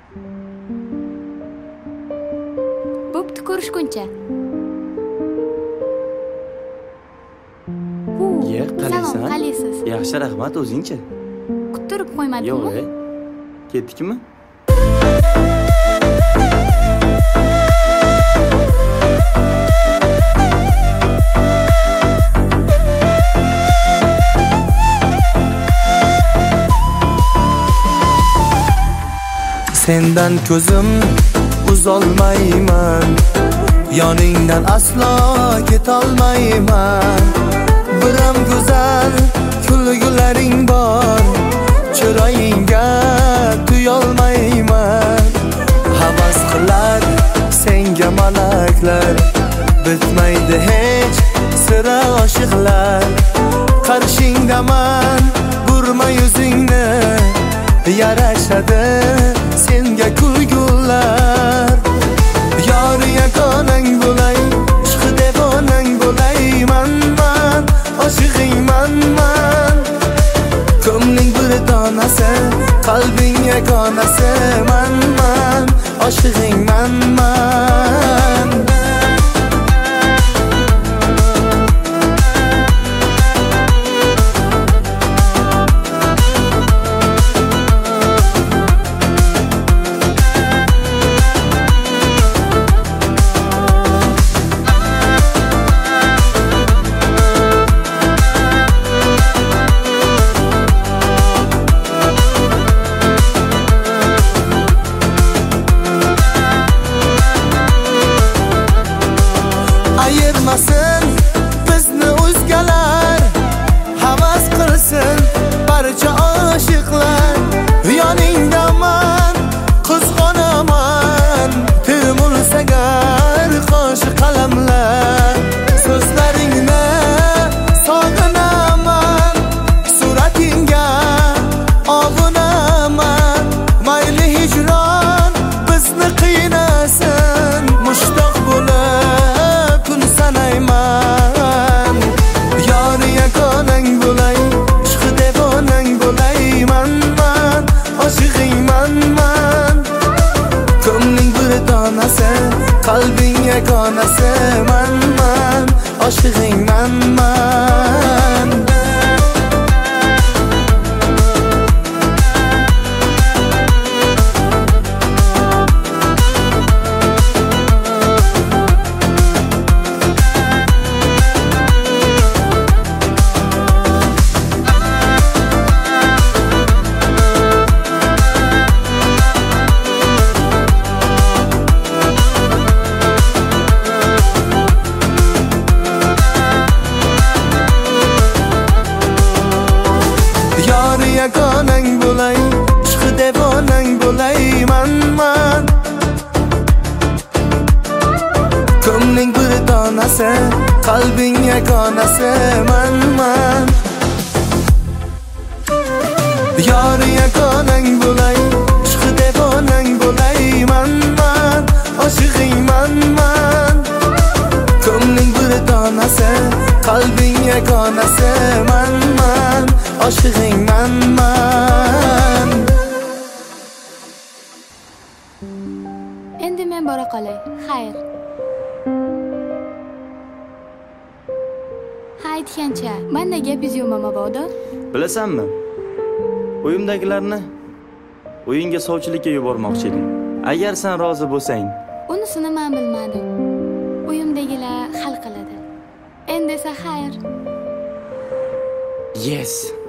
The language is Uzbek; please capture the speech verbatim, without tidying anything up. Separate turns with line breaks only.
Bo'pti, ko'rishguncha.
Ye, qalaysan?
Salom, qalaysiz?
Yaxshi, rahmat, o'zingchi?
Kuttirib qo'ymadingmi?
Yo'q, ketdikmi?
Sendan ko'zim uzolmayman, yoningdan aslo ketolmayman. Biram go'zal kulgularing bor, chiroyingga tuyolmayman. Havas qilar senga malaklar, bitmaydi hech sira oshiqlar. Qarshingdaman, burma yuzingni, yarashadi senga kulgular. Yor yakonang bo'lay, ishq devonang bo'lay, man man oshig'ingman man. Ko'ngling bir donasi, qalbing yakonasi, man man oshig'ingman man. Ayirmasin bizni o'zgalar, havas qilsin barcha oshiqlar. Yoningdaman, qizg'onaman, termulsa gar qo'shi qalamlar. So'zlaringni sog'inaman, suratingga og'inaman. Mayli hijron bizni qiynasin, mushtoq bo'lib kun sanayman. Yor yakonang bo'lay, ishq devonang bo'lay, man man oshig'ingman man. Ko'ngling bir donasi, qalbing yakonasi, man man oshig'ingman man. Yor yakonang bo'lay, ishq devonang bo'lay, man man. Ko'ngling bir donasi, qalbing yakonasi, man man. Yor yakonang bo'lay, ishq devonang bo'lay, man man oshig'ingman man. Ko'ngling bir donasi, qalbing yakonasi, man man oshig'ingman man.
Endi men bora qolay. Xayr. Ha, aytgancha, menda gapingiz yo'qmi mabodo?
Bilasanmi? Uyimdagilarni uyingga sovchilikka yubormoqchi edim. Agar sen rozi bo'lsang.
Unisini men bilmadim. Uyimdagilar hal qiladi. Endi esa xayr.
Yes.